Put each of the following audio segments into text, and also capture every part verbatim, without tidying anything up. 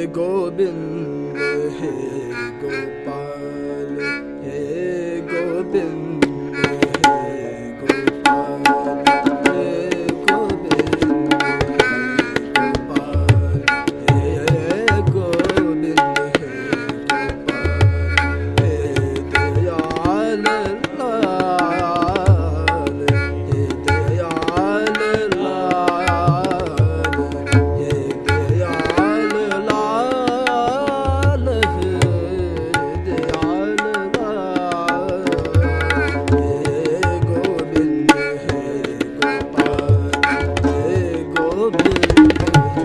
गोविंद हे गोपाल हे गोविंद हे गोपाल हे गोविंद गोपाल हे गोविंद हे गोपाल हे दयाल लाल हे दयाल लाल हे दयाल लाल हे दयाल लाल हे गोविंद हे गोपाल हे गोविंद हे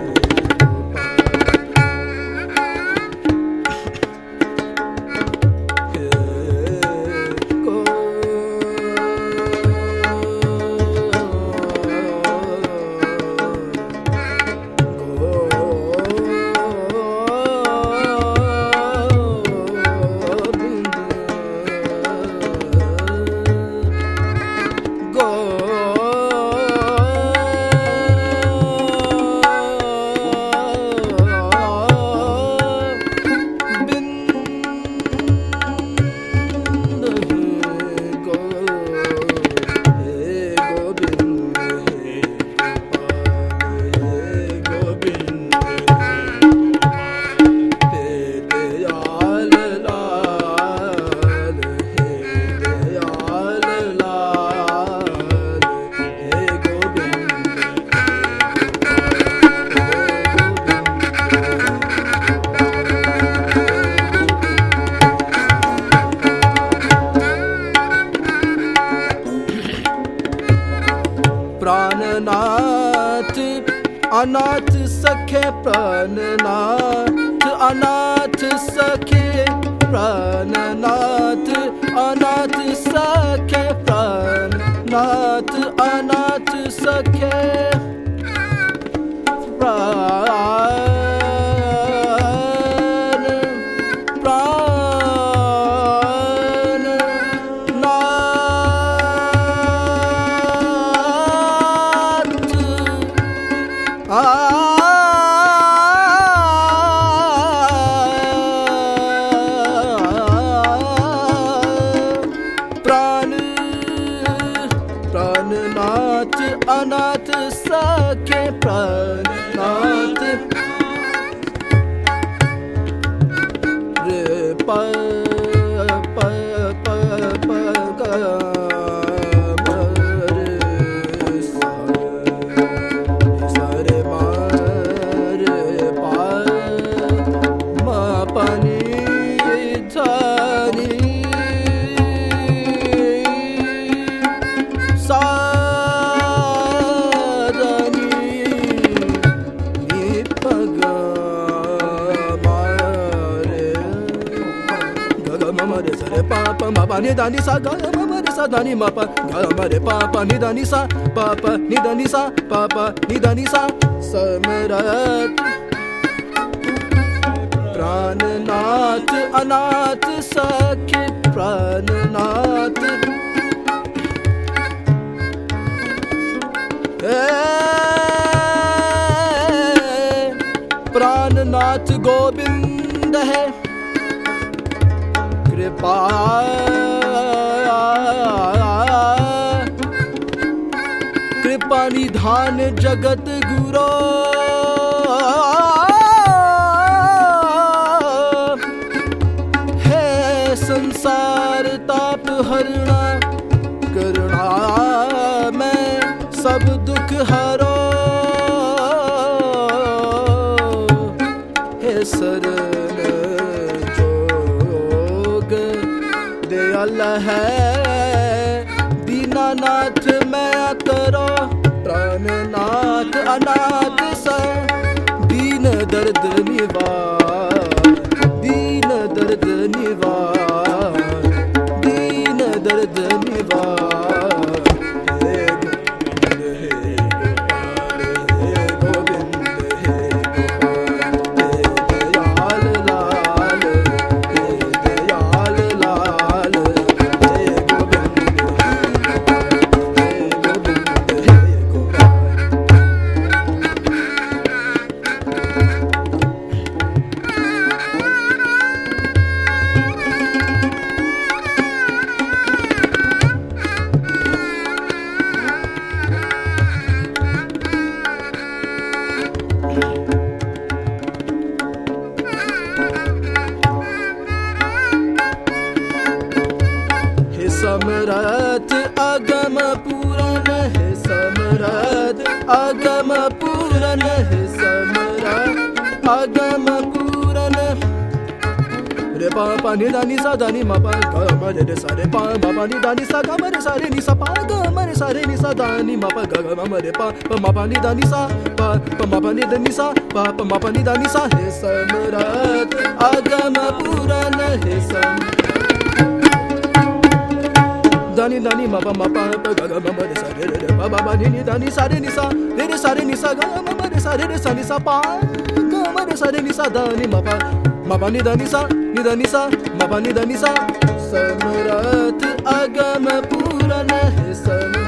प्राणनाथ अनाथ सखे प्राणनाथ अनाथ सखे प्राणनाथ अनाथ सखे प्राणनाथ अनाथ सखे प्राण प्राणनाथ अनाथ सखे प्राणनाथ रे प प प प ग म रे सा सा रे म रे पा म प नि ध नि सा pa pa ma pa ni da ni sa ga ma ma ni sa da ni ma pa ga ma re pa pa ni da ni sa pa pa ni da ni sa pa pa ni da ni sa samrat प्राणनाथ अनाथ सखे प्राणनाथ प्राणनाथ गोविंद है कृपा कृपा निधान जगत गुरो है संसार ताप हरणा करुणा में सब दुख हरो हे शरण दयाल है दीनानाथ मैं करो प्राणनाथ अनाथ सा दीन दर्द निवार दीन दर्द निवार दीन दर्द निवार समरथ अगम पूरन है समरथ अगम पूरन है समरथ अगम पूरन रे पा पा नि दा नि सा दा नि मा पा ग म रे रे सा रे पा मा पा नि दा नि सा ग म रे सा रे नि सा पा ग म रे सा रे नि सा दा नि मा पा ग ग म रे पा पा मा पा नि दा नि सा पा पा मा पा नि दा नि सा पा पा मा पा नि दा नि सा हे समरथ अगम पूरन हे सम दानी दानी मा पा मा पा ग ग म रे सा रे रे पा पा नि नि दा नि सा रे नि सा रे रे सा रे नि सा ग म रे सा रे रे सा नि सा पा ग म रे सा रे नि सा दा नि मा पा मा पा नि दा नि सा नि दा नि सा मा पा नि दा नि सा समरथ अगम पूरन है सम